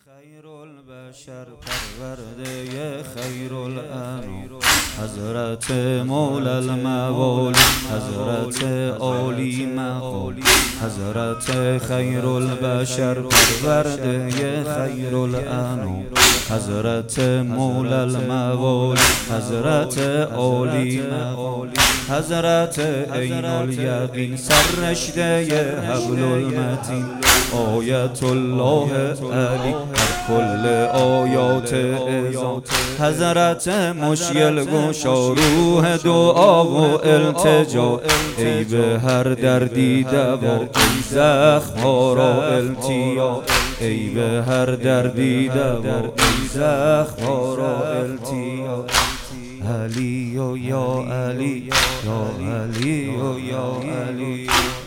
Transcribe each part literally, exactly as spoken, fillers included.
خیر البشر پرورده خیر الانام حضرت مولا الموالی حضرت عالی مقام حضرت خیر البشر پرورده خیر الانام حضرت مولا الموالی حضرت عالی مقام حضرت عین الیقین سررشته حبل المتین آیت الله علی کل آیات اعظام حضرت مشکل گشا روح دعا و التجا ای به هر دردی دوا ای زخم‌ها را التیا ای به هر دردی دوا ای زخم‌ها را التیا علی و یا علی یا علی و یا علی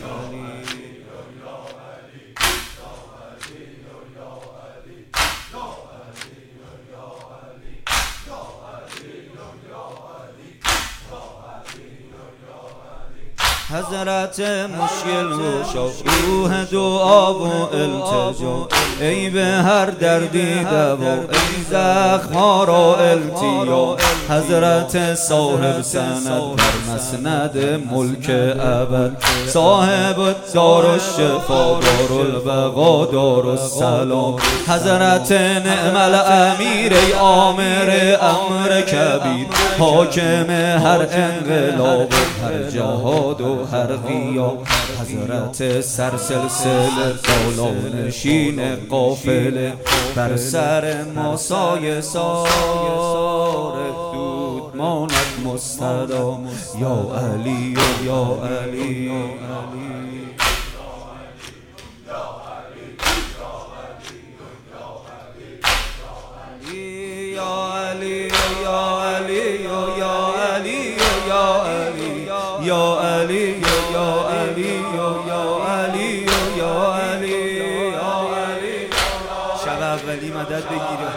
حضرت مشکل گشا روح دعا و التجا ای به هر دردی دوا ای زخم‌ها را التیا حضرت صاحب سند بر مسند ملک ابد صاحب دار الشفا دار البقا دار السلام حضرت نعم الامیر ای آمر امر کبیر حاکم هر انقلاب هر جهاد و هر قیام حضرت سرسلسله بالا نشین قافله بر سر ما سایه سار دود ماند مستدام یا علی یا علی یا علی یا علی یا علی یا علی یا علی یا علی شب اولی مدد بگیره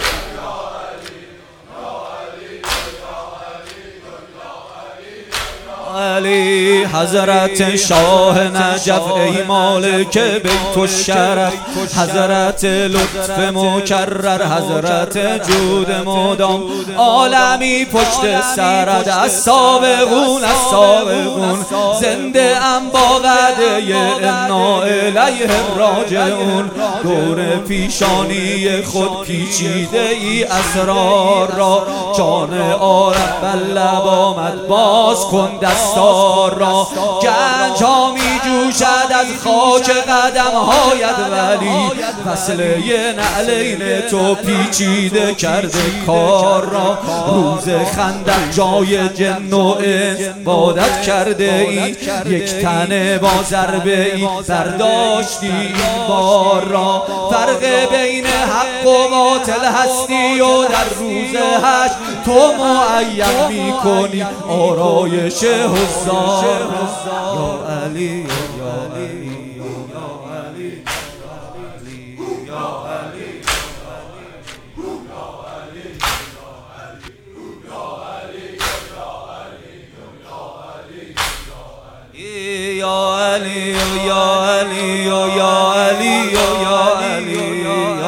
علی حضرت شاه نجف ای مالک بیت الشرف حضرت لطف مکرر حضرت جود مدام عالمی پشت سرت از سابقون از سابقون زنده ام با وعده انا الیه راجعون دور پیشانی خود پیچیده ای اسرار را جان عالم بلب آمد باز کن دستار را گنج ها می جوشد از خاک قدم هایت ولی فصله نعلین تو پیچیده کرده کار را روز خندق جای جن و انس عبادت کرده ای یک تنه با ضربه ای برداشتی این بار را فرق بین حق و باطل هستی و در روز حشر تو معین می کنی آرایش حضار یا علی یا علی یا علی یا علی یا علی یا علی یا علی یا علی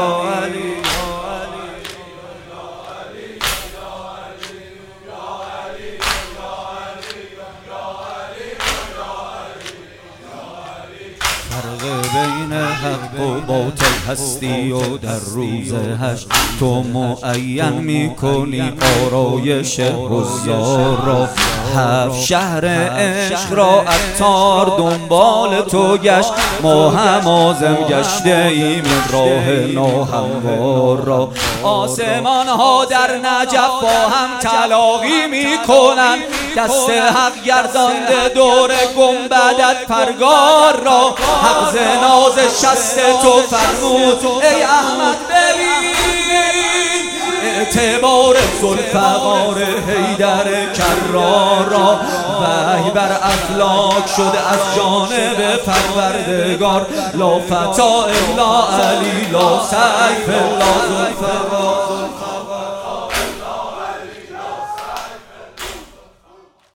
بین حق و باطل هستی و در روز حشر تو معین می کنی آرایش حضار را هفت شهر عشق را عطار دنبال تو گشت ما هم آزم گشته ایم این راه ناهموار را آسمان ها در نجف با هم تلاقی می کنن دست حق گردانده دور گنبدت پرگار را حق ناز شست تو فرمود ای احمد ببین اعتبار ذوالفقار حیدر کرار را وحی بر افلاک شده از جانب پروردگار لا فتا الا علی لا سیف الا ذوالفقار